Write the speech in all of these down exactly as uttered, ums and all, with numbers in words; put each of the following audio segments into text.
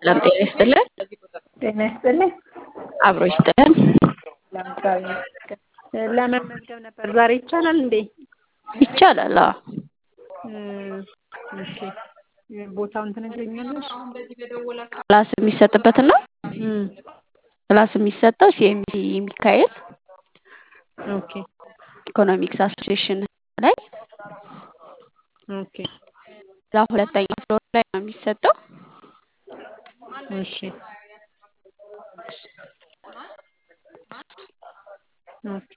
ሰላም ጤና ይስጥልን። ጤና ይስጥልኝ። አብሮ ይስጥልን። ለምሳሌ ለመመዝገብ ነበር። ዛሬ ይቻላል እንዴ? ይቻላል። አዎ። እም፣ እሺ ቦታውን ትነግረኛለሽ? ክላስ የሚሰጥበትና እም፣ ክላስ የሚሰጠው ሲኤምሲ ሚካኤል ኦኬ ኢኮኖሚክስ አሶሲዬሽን ላይ ኦኬ እዛ ሁለተኛ ፍሎር ላይ ነው የሚሰጠው። እሺ ኦኬ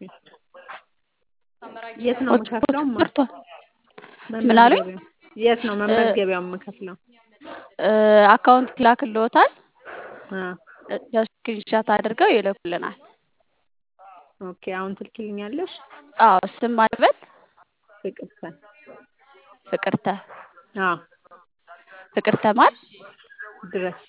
የት ነው የምከፍለው? ማ መርቷል። ምን አሉኝ? መመዝገቢያው የት ነው መመዝገቢያው የምከፍለው? አካውንት ይላክልዎታል። አ ስክሪንሻት አድርገው ይልኩልናል። ኦኬ አሁን ትልክልኛለሽ? አዎ። ስም ማድበል ፍቅርተ ፍቅርተ አ ፍቅርተ ማን ድረስ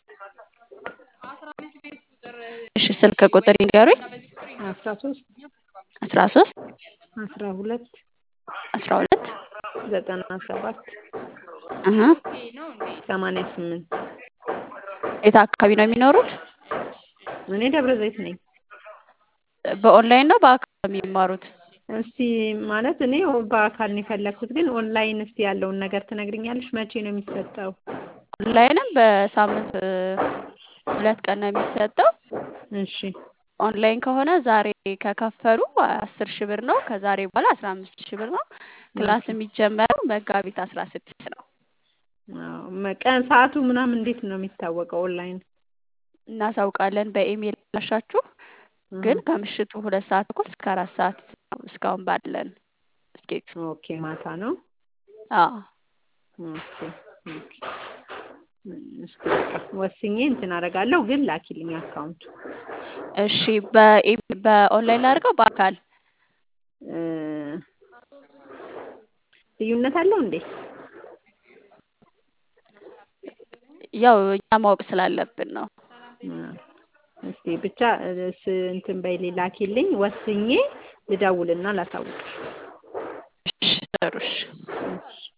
እሺ። ስልክ ቁጥር ይንገሩኝ። አስራ ሶስት አስራ ሶስት አስራ ሁለት አስራ ሁለት ዘጠና ሰባት እህ ሰማንያ ስምንት የት አካባቢ ነው የሚኖሩት? እኔ ደብረ ዘይት ነኝ። በኦንላይን ነው በአካል ነው የሚማሩት? እስቲ ማለት እኔ በአካል ነው የፈለኩት፣ ግን ኦንላይን እስቲ ያለውን ነገር ትነግሪኛለሽ? መቼ ነው የሚሰጠው? ኦንላይንም በሳምንት ሁለት ቀን ነው የሚሰጠው። እሺ ኦንላይን ከሆነ ዛሬ ከከፈሉ አስር ሺህ ብር ነው። ከዛሬ በኋላ አስራ አምስት ሺህ ብር ነው። ክላስ የሚጀመረው መጋቢት አስራ ስድስት ነው። አዎ ቀን ሰዓቱ ምናምን እንዴት ነው የሚታወቀው? ኦንላይን እናሳውቃለን በኢሜል ላሻችሁ። ግን ከምሽቱ ሁለት ሰዓት ተኩል እስከ አራት ሰዓት ነው እስካሁን ባለን ስኬት። ኦኬ ማታ ነው። አዎ ኦኬ ኦኬ እስኪ በቃ ወስኜ እንትን አደርጋለሁ፣ ግን ላኪልኝ አካውንቱ። እሺ። በኢሜል በኦንላይን ላድርገው በአካል? እ ልዩነት አለው እንዴ? ያው እኛ ማወቅ ስላለብን ነው። እስቲ ብቻ እንትን በይልኝ ላኪልኝ፣ ወስኜ ልደውልና ላሳውቅሽ። እሺ ጥሩ እሺ።